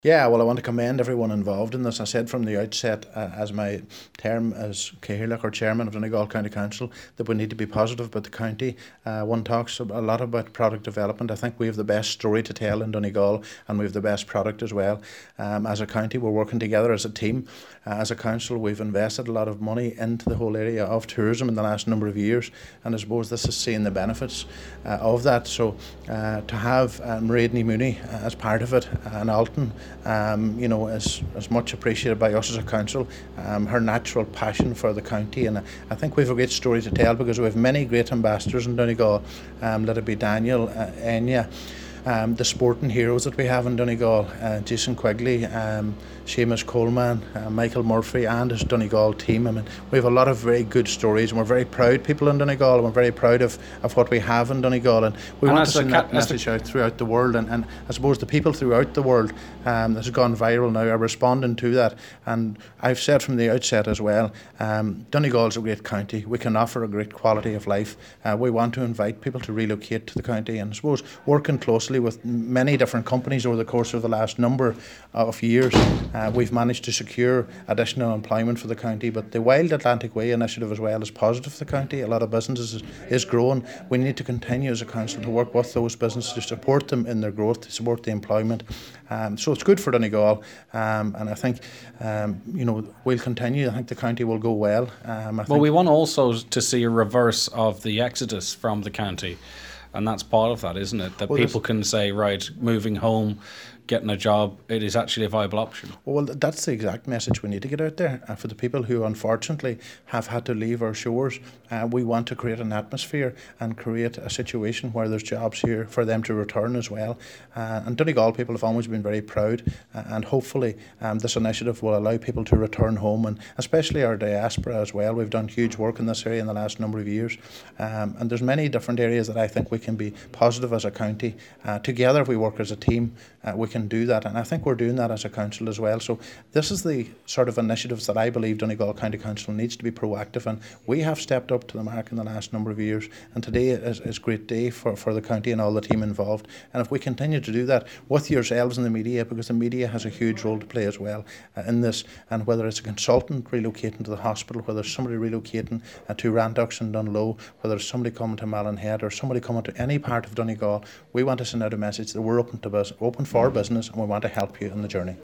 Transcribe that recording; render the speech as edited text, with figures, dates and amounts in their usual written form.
Yeah, well, I want to commend everyone involved in this. I said from the outset, as my term as Cahirlock or chairman of Donegal County Council, that we need to be positive about the county. One talks a lot about product development. I think we have the best story to tell in Donegal, and we have the best product as well. As a county, we're working together as a team. As a council, we've invested a lot of money into the whole area of tourism in the last number of years, and I suppose this is seeing the benefits of that. So to have Mairead Mooney as part of it, and Alton, is much appreciated by us as a council. Her natural passion for the county, and I think we have a great story to tell because we have many great ambassadors in Donegal. Let it be Daniel, Enya, the sporting heroes that we have in Donegal, Jason Quigley, Seamus Coleman, Michael Murphy, and his Donegal team. I mean, we have a lot of very good stories, and we're very proud people in Donegal, and we're very proud of what we have in Donegal, and we want to send that message out throughout the world, and I suppose the people throughout the world that has gone viral now are responding to that. And I've said from the outset as well, Donegal is a great county. We can offer a great quality of life. We want to invite people to relocate to the county, and I suppose working closely with many different companies over the course of the last number of years, we've managed to secure additional employment for the county. But the Wild Atlantic Way initiative as well is positive for the county. A lot of businesses is growing. We need to continue as a council to work with those businesses to support them in their growth, to support the employment. So it's good for Donegal, and I think we'll continue. I think the county will go well. Well, we want also to see a reverse of the exodus from the county. And that's part of that, isn't it? That people can say, right, moving home, getting a job, it is actually a viable option. Well, that's the exact message we need to get out there. For the people who unfortunately have had to leave our shores, we want to create an atmosphere and create a situation where there's jobs here for them to return as well. And Donegal people have always been very proud, and hopefully this initiative will allow people to return home, and especially our diaspora as well. We've done huge work in this area in the last number of years, and there's many different areas that I think we can be positive as a county. Together, if we work as a team, we can do that, and I think we're doing that as a council as well. So this is the sort of initiatives that I believe Donegal County Council needs to be proactive in. We have stepped up to the mark in the last number of years, and today is a great day for the county and all the team involved. And if we continue to do that with yourselves in the media, because the media has a huge role to play as well in this, and whether it's a consultant relocating to the hospital, whether it's somebody relocating to Randox and Dunlow, whether it's somebody coming to Mallinhead or somebody coming to any part of Donegal, we want to send out a message that we're open for business, and we want to help you in the journey.